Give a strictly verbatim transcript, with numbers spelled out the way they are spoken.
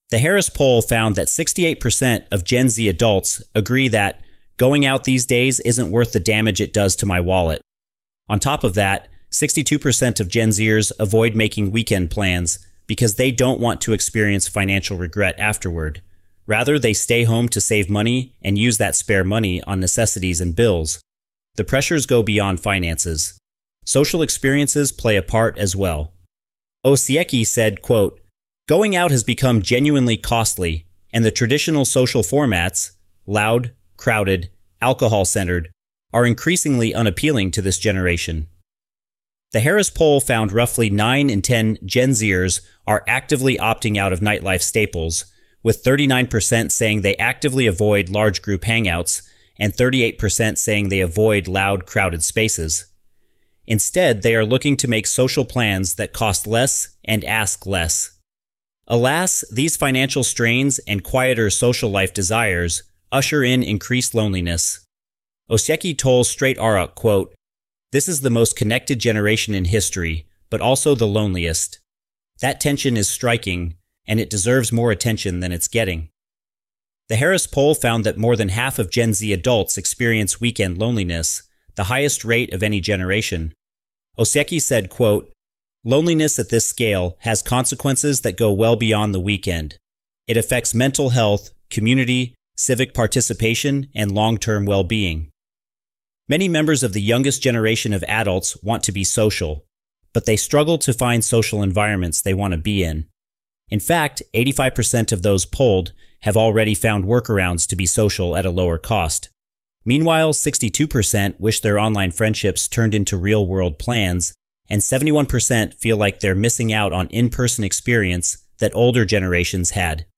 The Harris poll found that sixty-eight percent of Gen Z adults agree that going out these days isn't worth the damage it does to my wallet. On top of that, sixty-two percent of Gen Zers avoid making weekend plans because they don't want to experience financial regret afterward. Rather, they stay home to save money and use that spare money on necessities and bills. The pressures go beyond finances. Social experiences play a part as well. Osiecki said, quote, "Going out has become genuinely costly, and the traditional social formats, loud, crowded, alcohol-centered, are increasingly unappealing to this generation." The Harris poll found roughly nine in ten Gen Zers are actively opting out of nightlife staples, with thirty-nine percent saying they actively avoid large group hangouts and thirty-eight percent saying they avoid loud, crowded spaces. Instead, they are looking to make social plans that cost less and ask less. Alas, these financial strains and quieter social life desires usher in increased loneliness. Osiecki told Straight Aruk, quote, "This is the most connected generation in history, but also the loneliest. That tension is striking, and it deserves more attention than it's getting." The Harris poll found that more than half of Gen Z adults experience weekend loneliness, the highest rate of any generation. Osiecki said, quote, "Loneliness at this scale has consequences that go well beyond the weekend. It affects mental health, community, civic participation, and long-term well-being." Many members of the youngest generation of adults want to be social, but they struggle to find social environments they want to be in. In fact, eighty-five percent of those polled have already found workarounds to be social at a lower cost. Meanwhile, sixty-two percent wish their online friendships turned into real-world plans, and seventy-one percent feel like they're missing out on in-person experience that older generations had.